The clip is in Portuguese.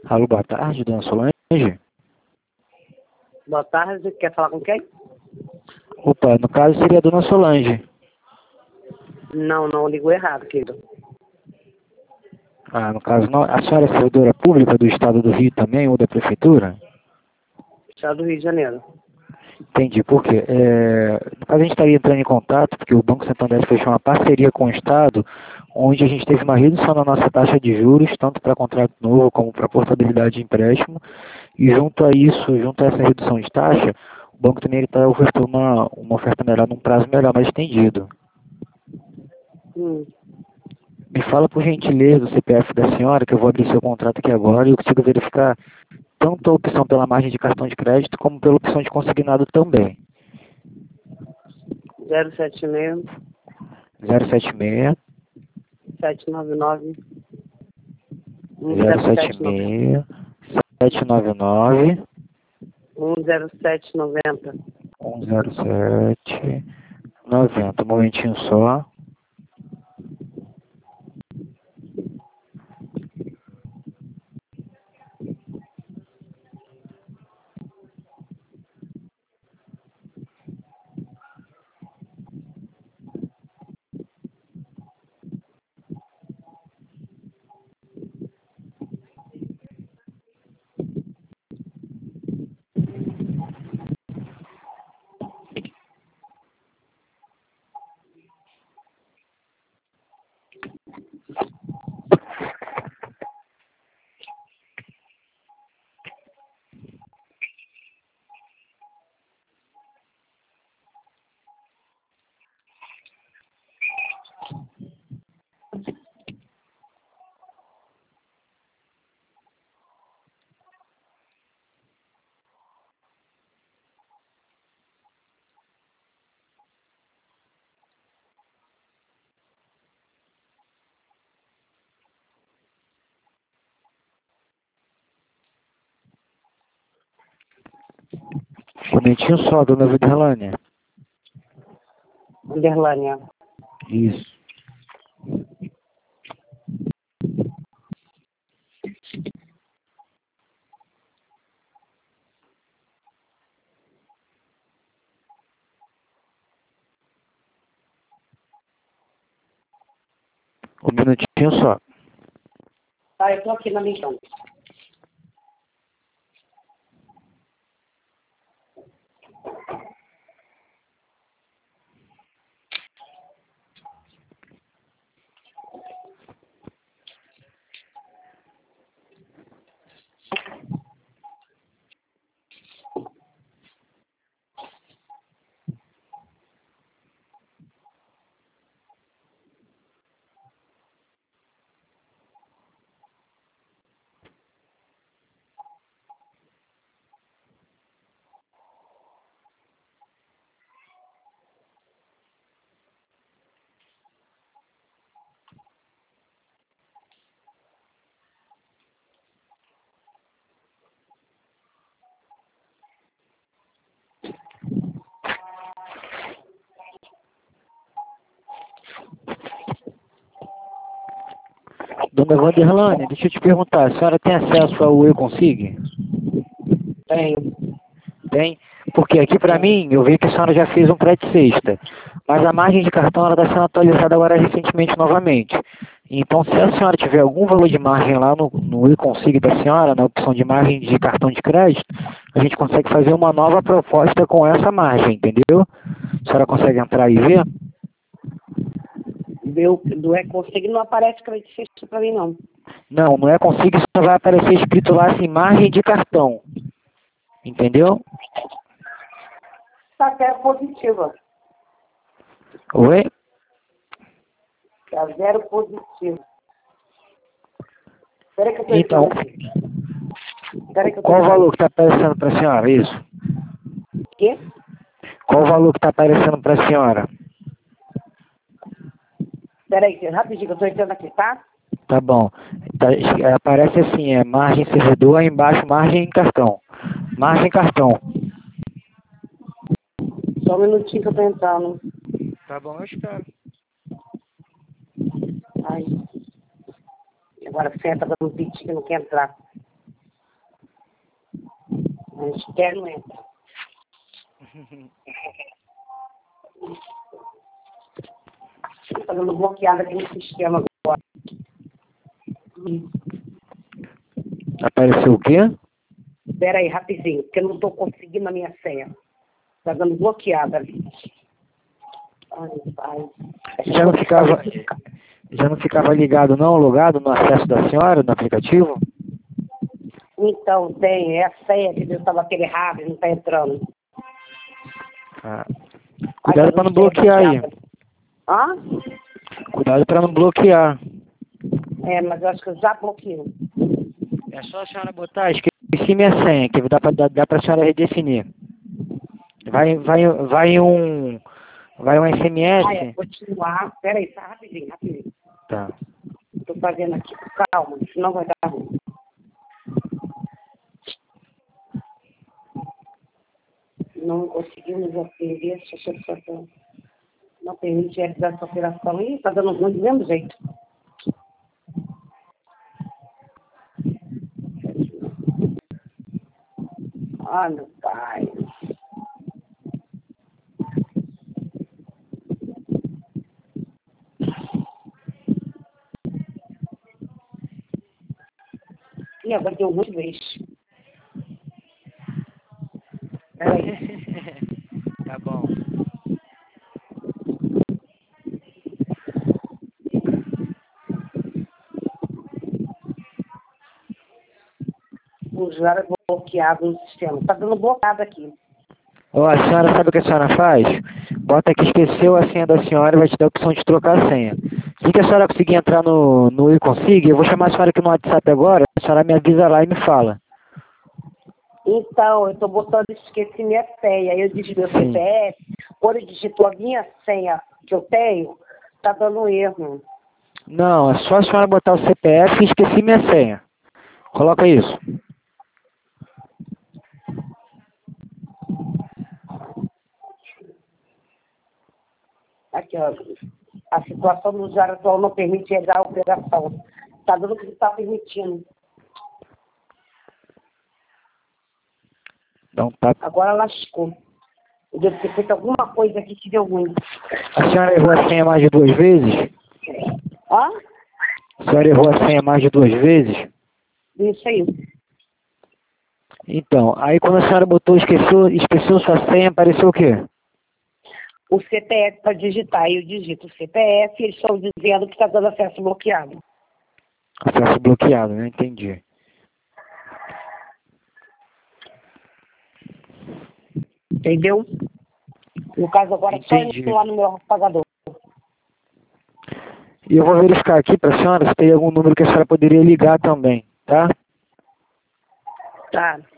Alô, boa tarde, dona Solange. Boa tarde, quer falar com quem? Opa, no caso seria a dona Solange. Não, ligou errado, querido. Ah, no caso não. A senhora é servidora pública do Estado do Rio também, ou da Prefeitura? Estado do Rio de Janeiro. Entendi, por quê? No caso a gente estaria entrando em contato, porque o Banco Santander fechou uma parceria com o Estado, onde a gente teve uma redução na nossa taxa de juros, tanto para contrato novo como para portabilidade de empréstimo, e junto a isso, junto a essa redução de taxa, o banco também está ofertando uma oferta melhor, num prazo melhor, mais estendido. Me fala por gentileza o CPF da senhora, que eu vou abrir seu contrato aqui agora e eu consigo verificar tanto a opção pela margem de cartão de crédito como pela opção de consignado também. 076 076 799 076 799 10790. 10790. Um momentinho só. Um momentinho só, dona Viderlânia. Underlânia. Isso. Um minutinho só. Tá, eu tô aqui na missão. Dona Vanderlânia, deixa eu te perguntar, a senhora tem acesso ao Eu Consigo? Tenho. Tem? Porque aqui para mim, eu vi que a senhora já fez um pré-sexta, mas a margem de cartão está sendo atualizada agora recentemente novamente. Então, se a senhora tiver algum valor de margem lá no Eu Consigo da senhora, na opção de margem de cartão de crédito, a gente consegue fazer uma nova proposta com essa margem, entendeu? A senhora consegue entrar e ver? Do E-Consig não aparece crédito pra mim, não. Não, não é consigo, só vai aparecer escrito lá assim, margem de cartão. Entendeu? Tá zero positiva. Oi? Tá zero positivo. Peraí que eu tô Então, qual o valor que está aparecendo para a senhora, isso? Quê? Qual o valor que está aparecendo para a senhora? Peraí, rapidinho que eu tô entrando aqui, tá? Tá bom. Aparece assim, margem servidor, aí embaixo margem cartão. Margem cartão. Só um minutinho que eu tô entrando. Tá bom, eu espero. Ai. Agora senta dando um pit que não quer entrar. Externo não entra. Tá dando bloqueada aqui no sistema agora. Apareceu o quê? Espera aí, rapidinho, porque eu não tô conseguindo a minha senha. Tá dando bloqueada ali. Ai, pai. Já não ficava ligado não, logado no acesso da senhora, no aplicativo? Então, tem. É a senha que eu estava aquele errado e não tá entrando. Ah. Cuidado para não bloquear aí. Hã? Cuidado para não bloquear. É, mas eu acho que eu já bloqueei. É só a senhora botar, esqueci minha senha, que dá para a senhora redefinir. Vai um SMS. Ah, é, continuar. Espera aí, tá rapidinho. Tá. Tô fazendo aqui, calma, senão vai dar ruim. Não conseguimos atender, não permite realizar essa operação. Ih, tá dando ruim do mesmo jeito. Ah, meu pai. E agora deu um monte de vez. Peraí. Tá bom. O usuário bloqueado no sistema. Tá dando bloqueado aqui. Ó, a senhora sabe o que a senhora faz? Bota aqui, esqueceu a senha da senhora e vai te dar a opção de trocar a senha. Se que a senhora conseguir entrar no e-consig, eu vou chamar a senhora aqui no WhatsApp agora, a senhora me avisa lá e me fala. Então, eu tô botando esqueci minha senha. Aí eu digito meu CPF. Quando eu digito a minha senha que eu tenho, tá dando erro. Não, é só a senhora botar o CPF e esqueci minha senha. Coloca isso. Aqui, ó. A situação do usuário atual não permite realizar a operação. Tá dando o que está permitindo. Então tá. Agora lascou. Eu devo ter feito alguma coisa aqui que deu ruim. A senhora errou a senha mais de 2 vezes? Ó, A senhora errou a senha mais de 2 vezes? isso aí. Então, aí quando a senhora botou esqueceu sua senha, apareceu o quê? O CPF para digitar. Eu digito o CPF e eles estão dizendo que está dando acesso bloqueado. Acesso bloqueado, né? Entendi. Entendeu? No caso agora, Entendi. só ir lá no meu pagador. E eu vou verificar aqui para a senhora se tem algum número que a senhora poderia ligar também, tá? Tá.